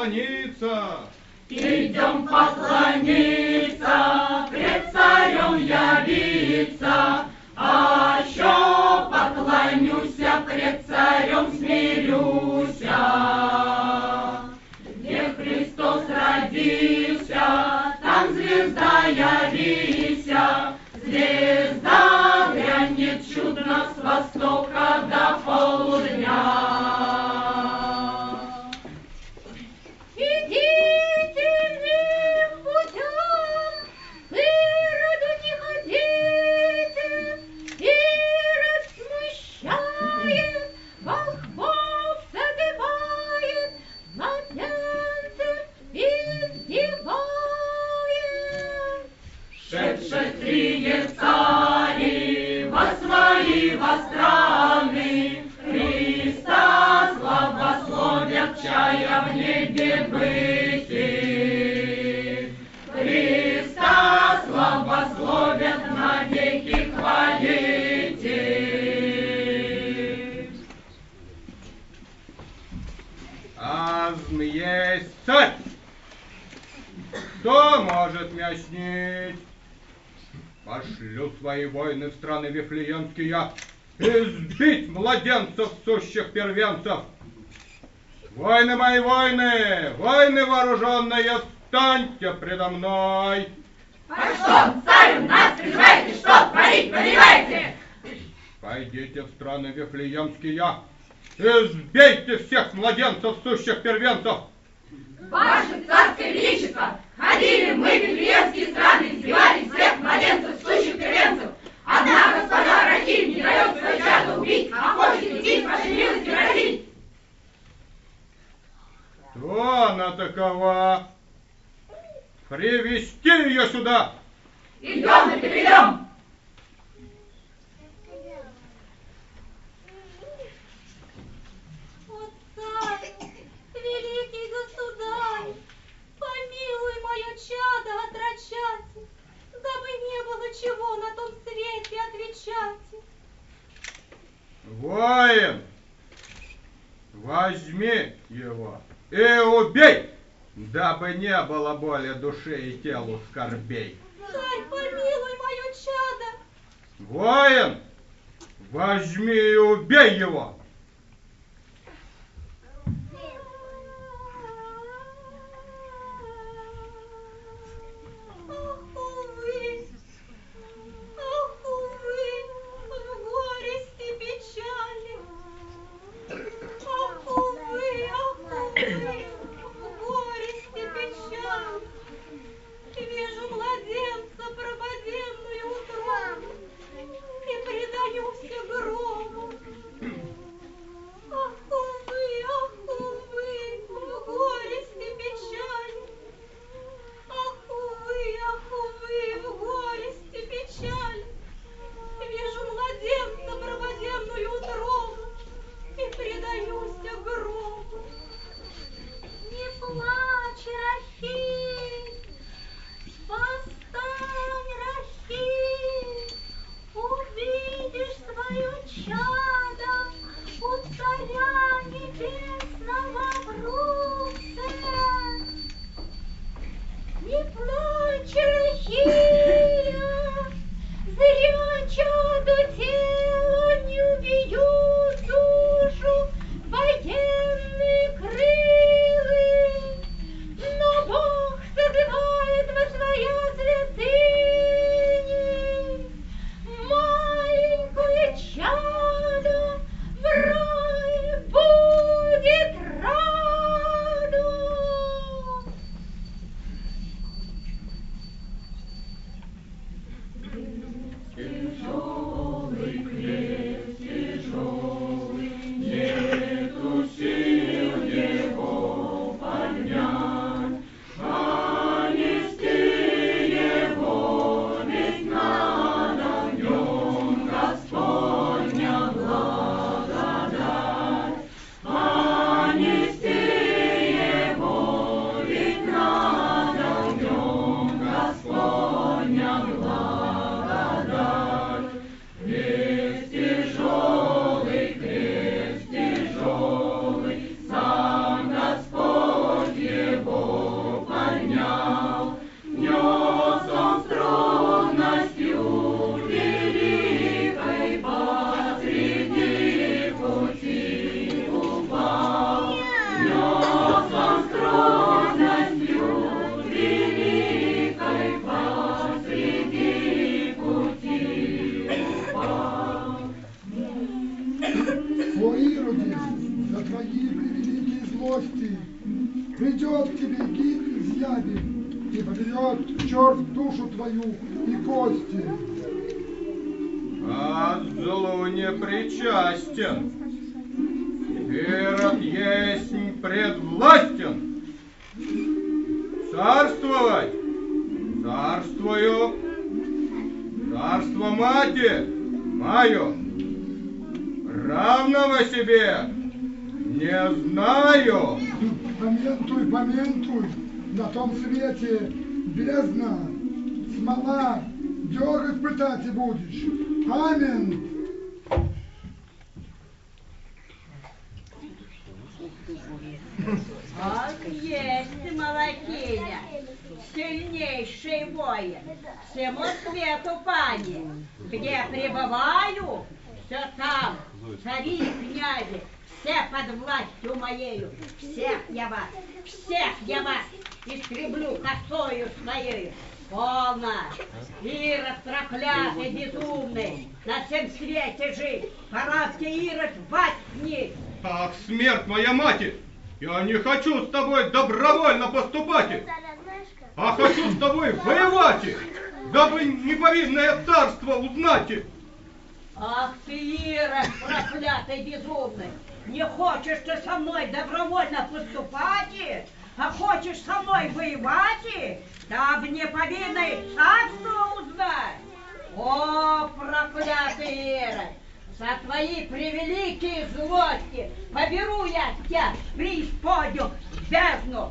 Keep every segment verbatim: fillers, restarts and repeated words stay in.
поклониться. Идем поклониться, пред царем явиться, а еще поклонюся, пред царем смирюся. Где Христос родился, там звезда явися, звезда грянет чудно с востока до полудня. Шедшие цари во свои во страны, Христа славословят, чая в небе быти. Христа славословят, навеки хвалите. Азм есть царь! Кто может меня снить? Пошлю свои войны в страны Вифлеемские, избить младенцев, сущих первенцев. Войны мои, войны, войны вооруженные, встаньте предо мной. А что, царь, нас призываете, что творить повелеваете? Пойдите в страны Вифлеемские, избейте всех младенцев, сущих первенцев. Ваше царское величество, ходили мы в вифлеемские страны, избивали всех младенцев, сущих первенцев. Однако господа Рахиль не дает свое чадо убить, а хочет идти с вашей милости разить. Кто она такова? Привести ее сюда! Идем и приведем. Великий государь, помилуй мое чадо отрочать, дабы не было чего на том свете отвечать. Воин, возьми его и убей, дабы не было боли душе и телу скорбей. Царь, помилуй мое чадо. Воин, возьми и убей его. Вижу младенца, прободенную утробу, и предаюся грому. Содрет черт душу твою и кости. А злу не причастен. Ирод есть предвластен. Царствовать царствую. Царство мати мою. Равного себе не знаю. Поментуй, поментуй, на том свете бездна, смола, дергать пытать и будешь. Аминь. Он есть Малакиня, сильнейший воин, всему свету пани, где пребываю, все там, цари и князи, все под властью моею, всех я вас, всех я вас истреблю косою своей. Полно! Ирод проклятый, безумный, на всем свете жить, пора тебе, Ирод, вать Ах, смерть моя мати! Я не хочу с тобой добровольно поступать, а хочу с тобой воевать, дабы неповинное царство узнать. Ах ты, Ирод, проклятый, безумный! Не хочешь ты со мной добровольно поступать, а хочешь со мной воевать, дабы неповинное царство узнать? О, проклятый Ирод! За твои превеликие злости поберу я тебя в преисподнюю бездну.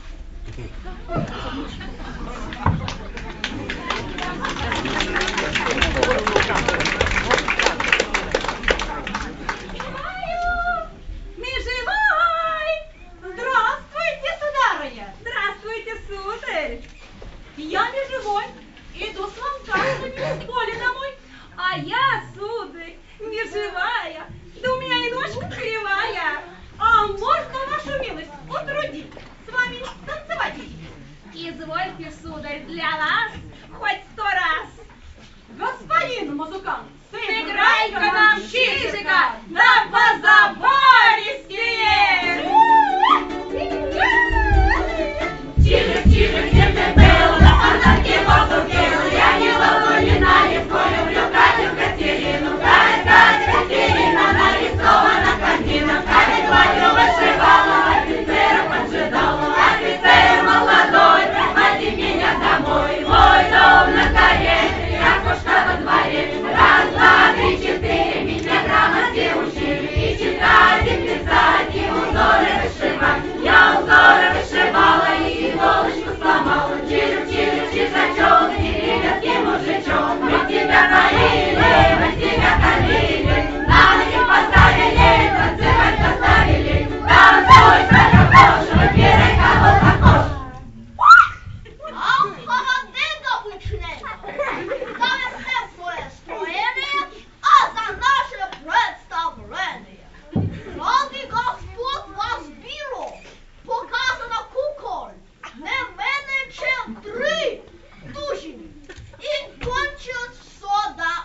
Межевой! Здравствуйте, сударыня! Здравствуйте, сударь! Я Межевой, иду с ланкастами из поля домой, а я, сударь, Межевая, да у меня и ножка кривая. А можно, вашу милость, утрудить с вами танцевать? Извольте, сударь, для нас хоть сто раз. Господин музыкант, сыграй-ка нам чижика на позабористее. Чижик, чижик, где ты был? На фонтанке поступил. Я не Луна, не люблю Катю Катерину. Катя Катерина нарисована картина. Катя твою вышивала, офицера поджидала. Офицер молодой, води меня домой. Мой дом на карете, окошко во дворе. Раз, два, три, четыре, меня грамоте учили. И читать, и писать, и узоры вышивать. Я узоры вышивала и иголочку сломала. Чижик, чижик, чижачок, деревенский мужичок. Мы тебя халили, мы тебя халили. На ноги поставили, танцевать заставили. Танцуй, как хочешь, выбирай, кого захочешь. Ах, холодильно вычнемо, за мистецтвое строение, а за наше представление. Ради Господь вас бюро, показано куколь, не мене, чем три дужини, і кончилось все до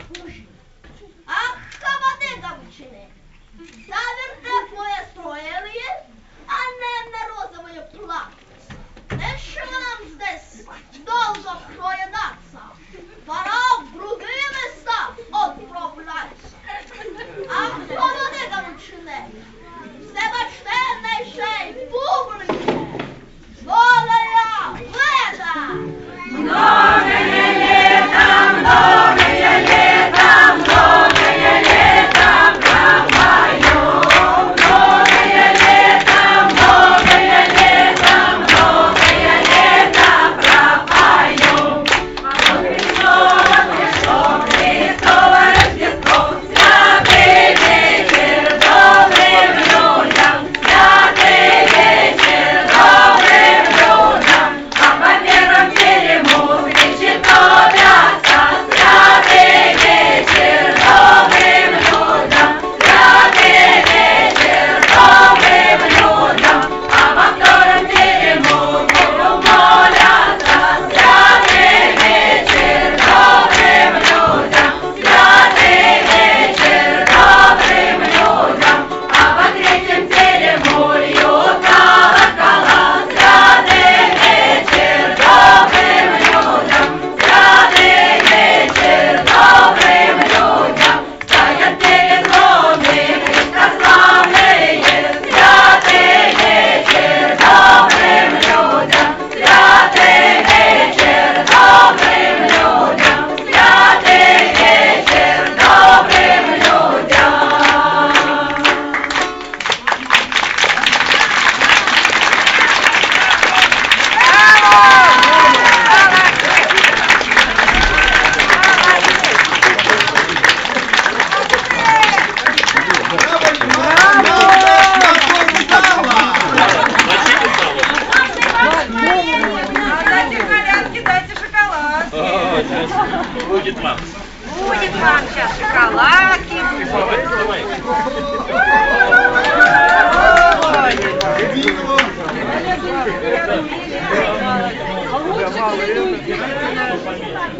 Будет вам. Будет вам сейчас шоколадки. Вино.